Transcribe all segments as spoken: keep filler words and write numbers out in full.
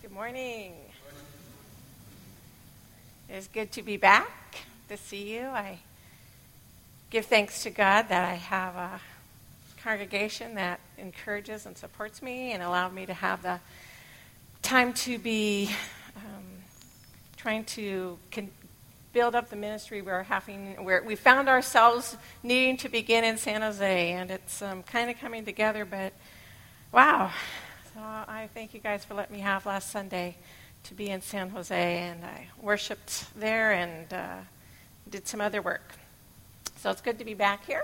Good morning. It's good to be back, to see you. I give thanks to God that I have a congregation that encourages and supports me and allowed me to have the time to be um, trying to con- build up the ministry we're having, where we found ourselves needing to begin in San Jose, and it's um, kind of coming together, but wow. So I thank you guys for letting me have last Sunday to be in San Jose, and I worshiped there and uh, did some other work. So it's good to be back here.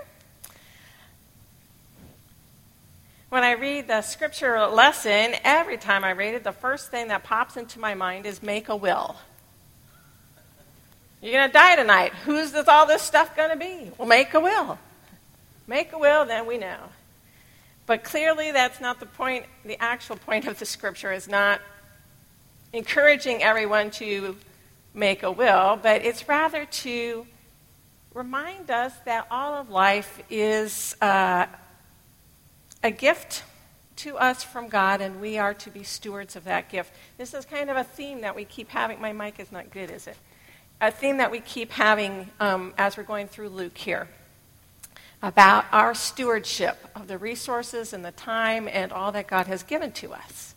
When I read the scripture lesson, every time I read it, the first thing that pops into my mind is make a will. You're going to die tonight. Who's this, all this stuff going to be? Well, make a will. Make a will, then we know. But clearly that's not the point. The actual point of the scripture is not encouraging everyone to make a will, but it's rather to remind us that all of life is uh, a gift to us from God, and we are to be stewards of that gift. This is kind of a theme that we keep having. My mic is not good, is it? A theme that we keep having um, as we're going through Luke here, about our stewardship of the resources and the time and all that God has given to us.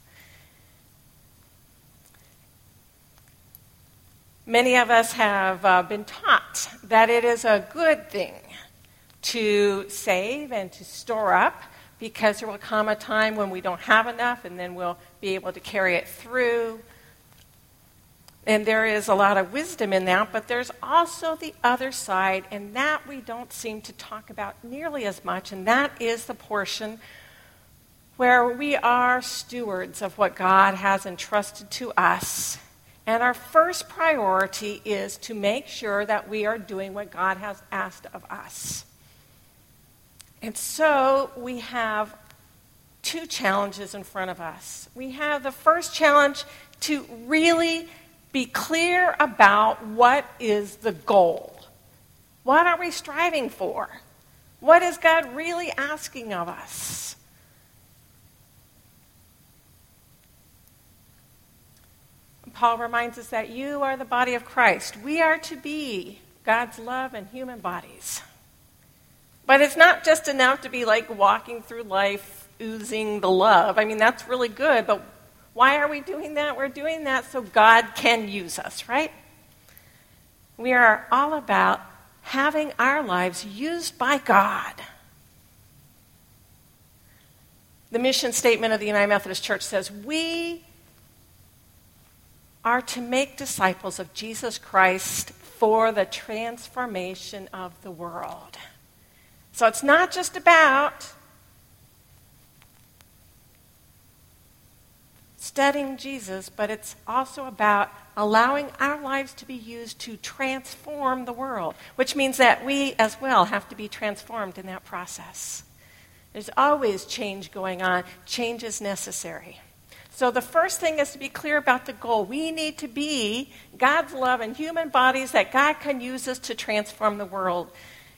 Many of us have uh, been taught that it is a good thing to save and to store up, because there will come a time when we don't have enough, and then we'll be able to carry it through. And there is a lot of wisdom in that, but there's also the other side, and that we don't seem to talk about nearly as much, and that is the portion where we are stewards of what God has entrusted to us. And our first priority is to make sure that we are doing what God has asked of us. And so we have two challenges in front of us. We have the first challenge to really be clear about what is the goal. What are we striving for? What is God really asking of us? Paul reminds us that you are the body of Christ. We are to be God's love in human bodies. But it's not just enough to be like walking through life oozing the love. I mean, that's really good, but why are we doing that? We're doing that so God can use us, right? We are all about having our lives used by God. The mission statement of the United Methodist Church says, we are to make disciples of Jesus Christ for the transformation of the world. So it's not just about studying Jesus, but it's also about allowing our lives to be used to transform the world, which means that we as well have to be transformed in that process. There's always change going on. Change is necessary. So the first thing is to be clear about the goal. We need to be God's love in human bodies that God can use us to transform the world.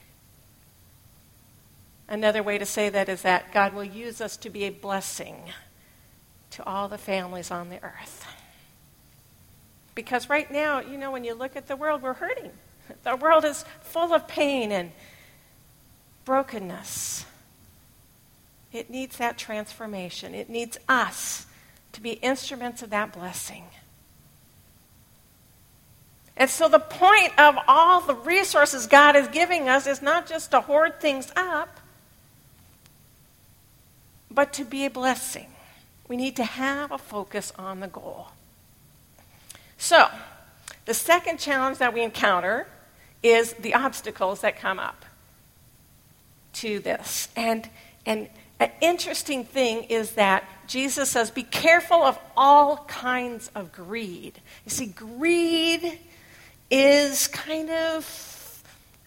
Another way to say that is that God will use us to be a blessing to all the families on the earth. Because right now, you know, when you look at the world, we're hurting. The world is full of pain and brokenness. It needs that transformation. It needs us to be instruments of that blessing. And so the point of all the resources God is giving us is not just to hoard things up, but to be a blessing. We need to have a focus on the goal. So, the second challenge that we encounter is the obstacles that come up to this. And, and an interesting thing is that Jesus says, be careful of all kinds of greed. You see, greed is kind of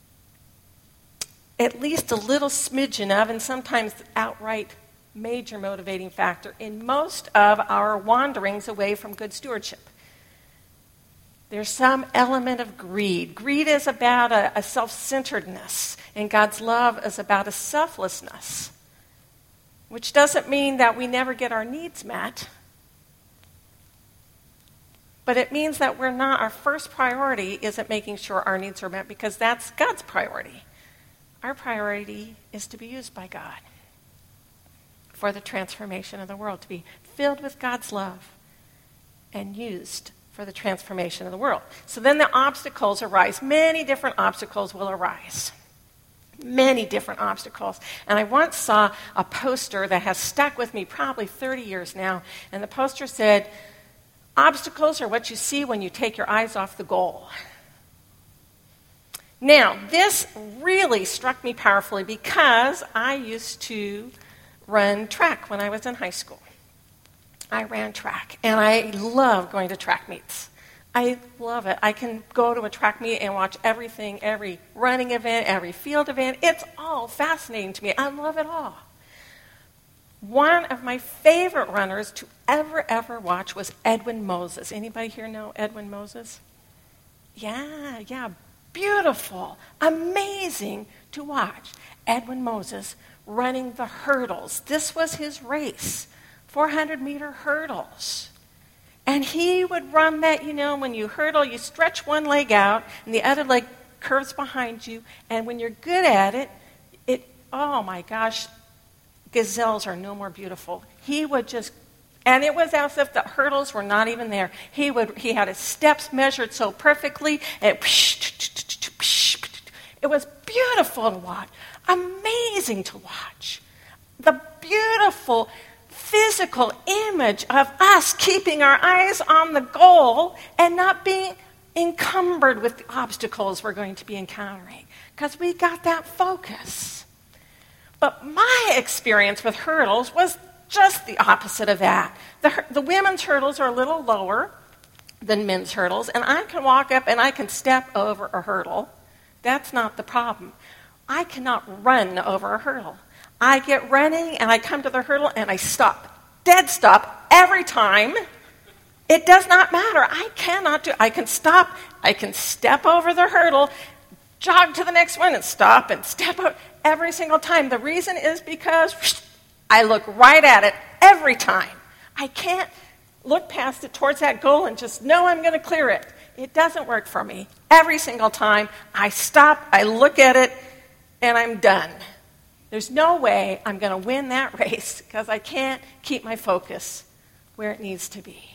at least a little smidgen of, and sometimes outright major motivating factor in most of our wanderings away from good stewardship. There's some element of greed. Greed is about a, a self-centeredness, and God's love is about a selflessness, which doesn't mean that we never get our needs met. But it means that we're not, our first priority isn't making sure our needs are met, because that's God's priority. Our priority is to be used by God for the transformation of the world, to be filled with God's love and used for the transformation of the world. So then the obstacles arise. Many different obstacles will arise. Many different obstacles. And I once saw a poster that has stuck with me probably thirty years now, and the poster said, "Obstacles are what you see when you take your eyes off the goal." Now, this really struck me powerfully because I used to run track when I was in high school. I ran track, and I love going to track meets. I love it. I can go to a track meet and watch everything, every running event, every field event. It's all fascinating to me. I love it all. One of my favorite runners to ever, ever watch was Edwin Moses. Anybody here know Edwin Moses? Yeah, yeah. Beautiful, amazing to watch. Edwin Moses running the hurdles. This was his race, four hundred meter hurdles. And he would run that, you know, when you hurdle, you stretch one leg out and the other leg curves behind you. And when you're good at it, it, oh my gosh, gazelles are no more beautiful. He would just, and it was as if the hurdles were not even there. He would, he had his steps measured so perfectly. And it was beautiful to watch, amazing to watch. The beautiful physical image of us keeping our eyes on the goal and not being encumbered with the obstacles we're going to be encountering, because we got that focus. But my experience with hurdles was just the opposite of that. The, the women's hurdles are a little lower than men's hurdles, and I can walk up and I can step over a hurdle. That's not the problem. I cannot run over a hurdle. I get running and I come to the hurdle and I stop. Dead stop every time. It does not matter. I cannot do, I can stop, I can step over the hurdle, jog to the next one and stop and step over every single time. The reason is because I look right at it every time. I can't look past it towards that goal and just know I'm going to clear it. It doesn't work for me. Every single time I stop, I look at it, and I'm done. There's no way I'm going to win that race because I can't keep my focus where it needs to be.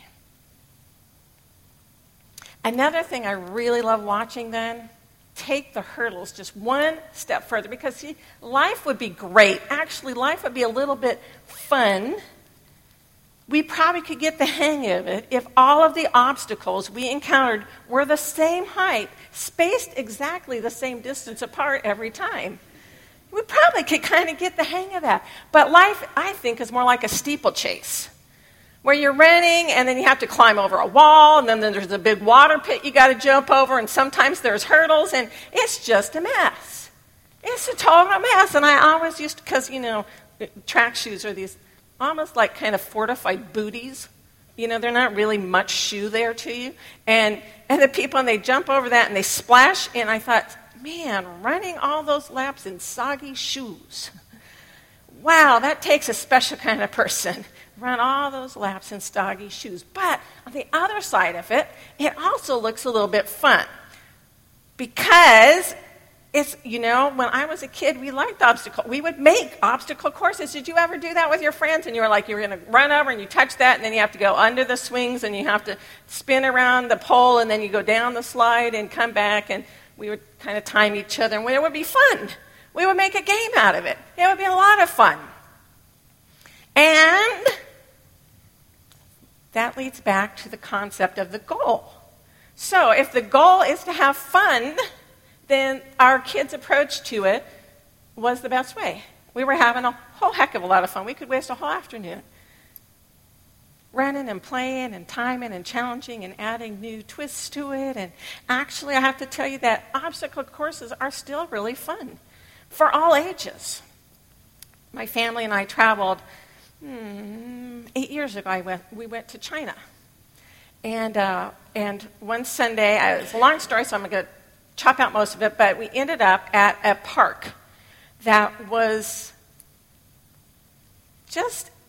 Another thing I really love watching then, take the hurdles just one step further, because see, life would be great. Actually, life would be a little bit fun. We probably could get the hang of it if all of the obstacles we encountered were the same height, spaced exactly the same distance apart every time. We probably could kind of get the hang of that. But life, I think, is more like a steeplechase, where you're running and then you have to climb over a wall, and then there's a big water pit you got to jump over, and sometimes there's hurdles, and it's just a mess. It's a total mess. And I always used to, because, you know, track shoes are these almost like kind of fortified booties. You know, they're not really much shoe there to you. And, and the people, and they jump over that and they splash, and I thought, man, running all those laps in soggy shoes. Wow, that takes a special kind of person. Run all those laps in soggy shoes. But on the other side of it, it also looks a little bit fun. Because it's, you know, when I was a kid, we liked obstacle. We would make obstacle courses. Did you ever do that with your friends? And you were like, you were going to run over and you touch that, and then you have to go under the swings, and you have to spin around the pole, and then you go down the slide and come back, and we would kind of time each other, and it would be fun. We would make a game out of it. It would be a lot of fun. And that leads back to the concept of the goal. So if the goal is to have fun, then our kids' approach to it was the best way. We were having a whole heck of a lot of fun. We could waste a whole afternoon running and playing and timing and challenging and adding new twists to it. And actually, I have to tell you that obstacle courses are still really fun for all ages. My family and I traveled hmm, eight years ago. I went, we went to China. And uh, and one Sunday, I, it's a long story, so I'm going to chop out most of it, but we ended up at a park that was just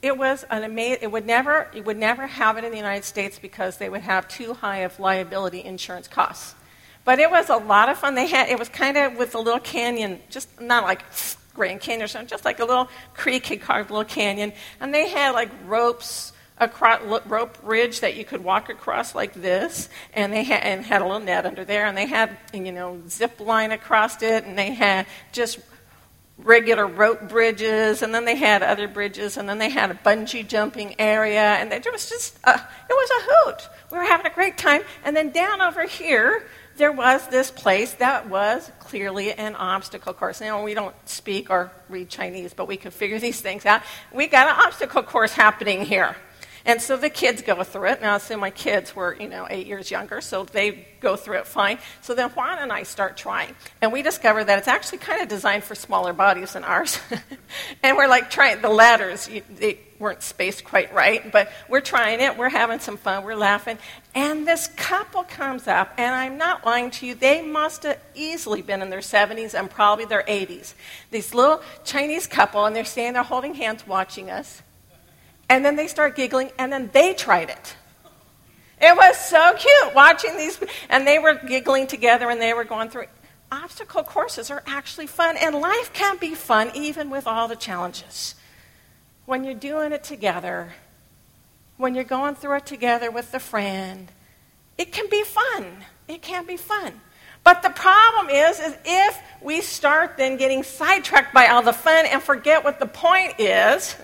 it was an amazing, it would never, it would never have it in the United States because they would have too high of liability insurance costs. But it was a lot of fun. They had, it was kind of with a little canyon, just not like Grand Canyon or something, just like a little creek had carved a little canyon. And they had like ropes, across, rope bridge that you could walk across like this. And they had, and had a little net under there. And they had, you know, zip line across it. And they had just regular rope bridges, and then they had other bridges, and then they had a bungee jumping area, and it was just, a, it was a hoot. We were having a great time. And then down over here, there was this place that was clearly an obstacle course. Now, we don't speak or read Chinese, but we can figure these things out. We got an obstacle course happening here. And so the kids go through it. Now, so my kids were, you know, eight years younger, so they go through it fine. So then Juan and I start trying. And we discover that it's actually kind of designed for smaller bodies than ours. And we're like trying, the ladders, you, they weren't spaced quite right, but we're trying it. We're having some fun. We're laughing. And this couple comes up, and I'm not lying to you, they must have easily been in their seventies and probably their eighties. This little Chinese couple, and they're standing there holding hands watching us. And then they start giggling, and then they tried it. It was so cute watching these, and they were giggling together, and they were going through. Obstacle courses are actually fun, and life can be fun even with all the challenges. When you're doing it together, when you're going through it together with a friend, it can be fun. It can be fun. But the problem is, is if we start then getting sidetracked by all the fun and forget what the point is.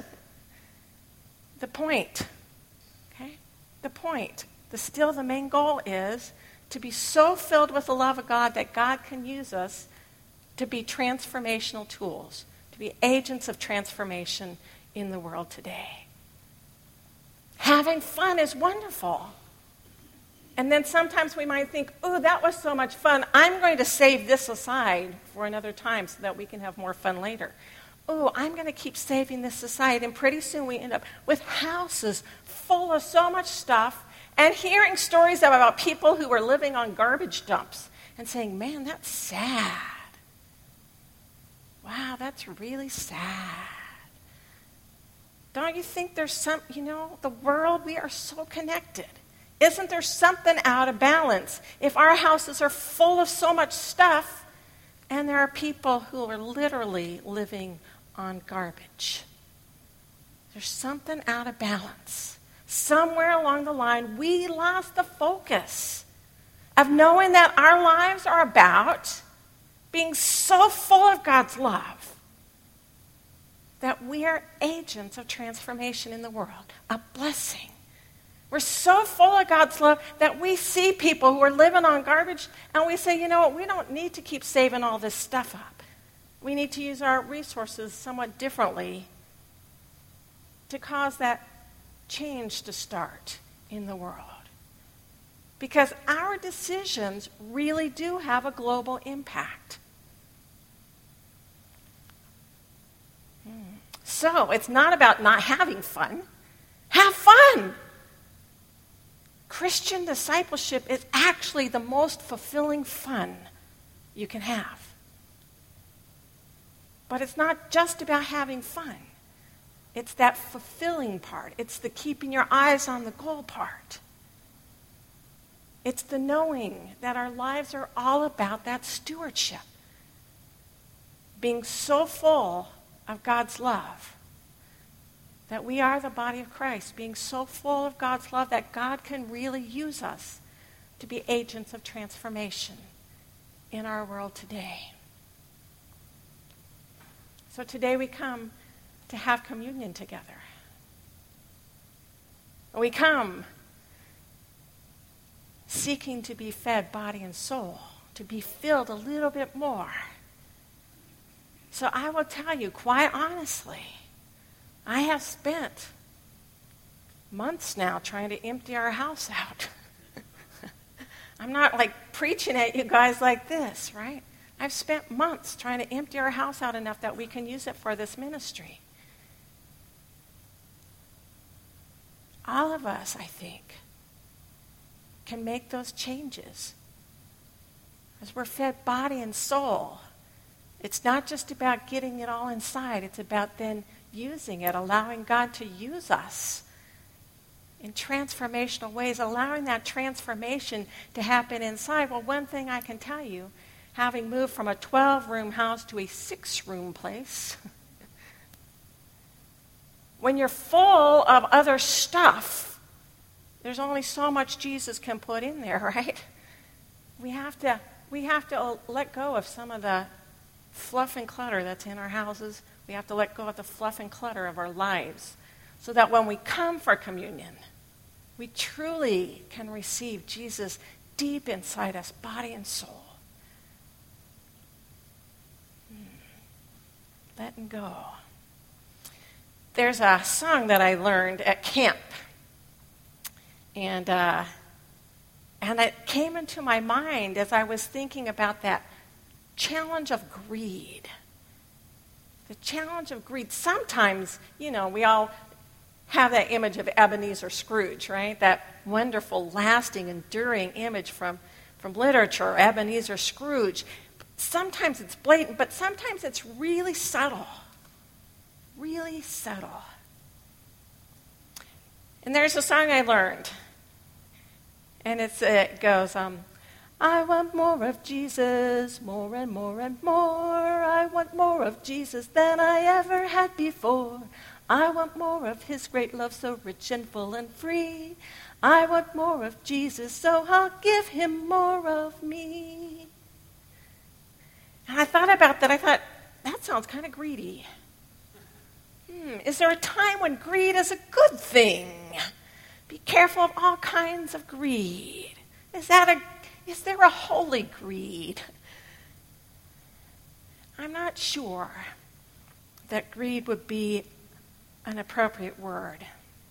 The point, okay? The point, the still the main goal is to be so filled with the love of God that God can use us to be transformational tools, to be agents of transformation in the world today. Having fun is wonderful. And then sometimes we might think, oh, that was so much fun. I'm going to save this aside for another time so that we can have more fun later. Oh, I'm going to keep saving this aside. And pretty soon we end up with houses full of so much stuff and hearing stories about people who were living on garbage dumps and saying, man, that's sad. Wow, that's really sad. Don't you think there's some, you know, the world, we are so connected. Isn't there something out of balance if our houses are full of so much stuff and there are people who are literally living on garbage? There's something out of balance. Somewhere along the line, we lost the focus of knowing that our lives are about being so full of God's love that we are agents of transformation in the world, a blessing. We're so full of God's love that we see people who are living on garbage and we say, you know what, we don't need to keep saving all this stuff up. We need to use our resources somewhat differently to cause that change to start in the world. Because our decisions really do have a global impact. Hmm. So it's not about not having fun. Have fun! Christian discipleship is actually the most fulfilling fun you can have. But it's not just about having fun. It's that fulfilling part. It's the keeping your eyes on the goal part. It's the knowing that our lives are all about that stewardship. Being so full of God's love that we are the body of Christ. Being so full of God's love that God can really use us to be agents of transformation in our world today. So today we come to have communion together. We come seeking to be fed body and soul, to be filled a little bit more. So I will tell you, quite honestly, I have spent months now trying to empty our house out. I'm not like preaching at you guys like this, right? I've spent months trying to empty our house out enough that we can use it for this ministry. All of us, I think, can make those changes. As we're fed body and soul, it's not just about getting it all inside. It's about then using it, allowing God to use us in transformational ways, allowing that transformation to happen inside. Well, one thing I can tell you, having moved from a twelve-room house to a six-room place, when you're full of other stuff, there's only so much Jesus can put in there, right? We have to, we have to let go of some of the fluff and clutter that's in our houses. We have to let go of the fluff and clutter of our lives so that when we come for communion, we truly can receive Jesus deep inside us, body and soul. Hmm. Letting go. There's a song that I learned at camp, and uh, and it came into my mind as I was thinking about that challenge of greed. The challenge of greed. Sometimes, you know, we all have that image of Ebenezer Scrooge, right? That wonderful, lasting, enduring image from, from literature, Ebenezer Scrooge. Sometimes it's blatant, but sometimes it's really subtle. Really subtle. And there's a song I learned, and it's, it goes, um, I want more of Jesus, more and more and more. I want more of Jesus than I ever had before. I want more of his great love, so rich and full and free. I want more of Jesus, so I'll give him more of me. And I thought about that. I thought, that sounds kind of greedy. Hmm, is there a time when greed is a good thing? Be careful of all kinds of greed. Is that a Is there a holy greed? I'm not sure that greed would be an appropriate word.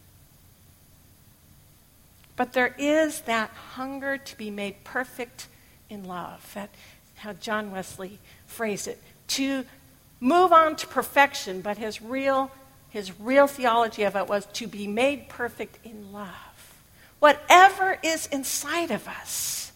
But there is that hunger to be made perfect in love. That's how John Wesley phrased it. To move on to perfection, but his real, his real theology of it was to be made perfect in love. Whatever is inside of us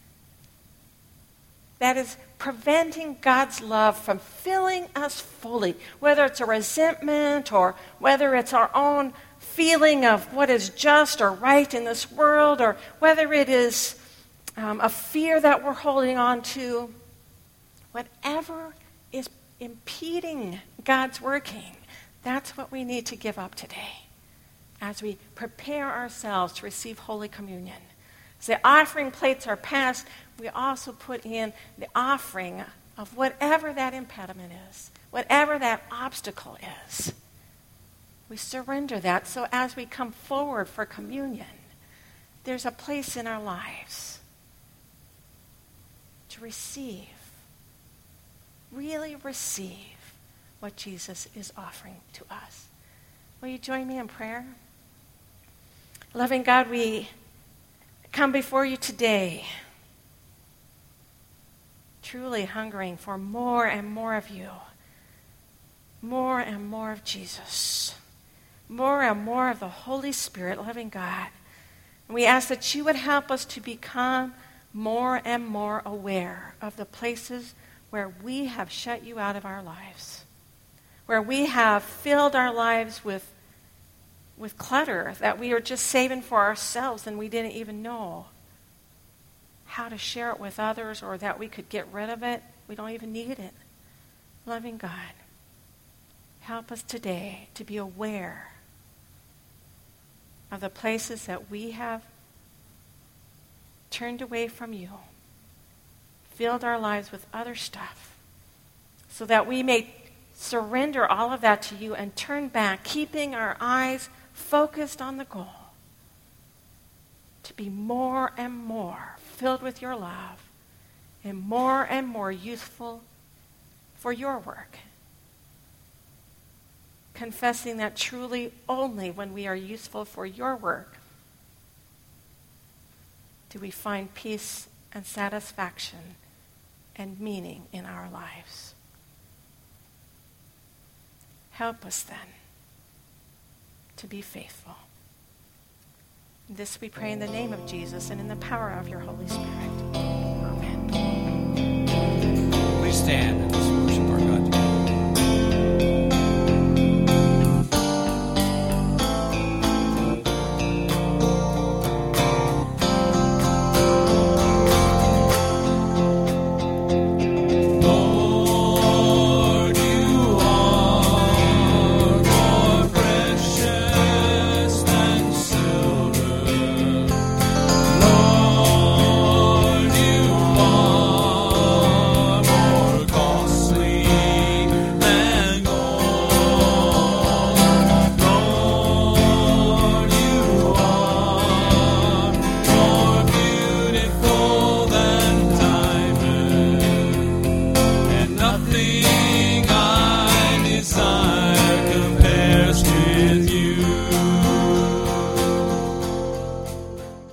that is preventing God's love from filling us fully, whether it's a resentment or whether it's our own feeling of what is just or right in this world, or whether it is um, a fear that we're holding on to, whatever is impeding God's working, that's what we need to give up today as we prepare ourselves to receive Holy Communion. As the offering plates are passed, we also put in the offering of whatever that impediment is, whatever that obstacle is. We surrender that, so as we come forward for communion, there's a place in our lives to receive, really receive what Jesus is offering to us. Will you join me in prayer? Loving God, we come before you today, truly hungering for more and more of you, more and more of Jesus, more and more of the Holy Spirit, loving God. And we ask that you would help us to become more and more aware of the places where we have shut you out of our lives, where we have filled our lives with, with clutter that we are just saving for ourselves and we didn't even know how to share it with others, or that we could get rid of it. We don't even need it. Loving God, help us today to be aware of the places that we have turned away from you, filled our lives with other stuff, so that we may surrender all of that to you and turn back, keeping our eyes focused on the goal, to be more and more filled with your love and more and more useful for your work. Confessing that truly only when we are useful for your work do we find peace and satisfaction and meaning in our lives. Help us then to be faithful. This we pray in the name of Jesus and in the power of your Holy Spirit. Amen. Please stand.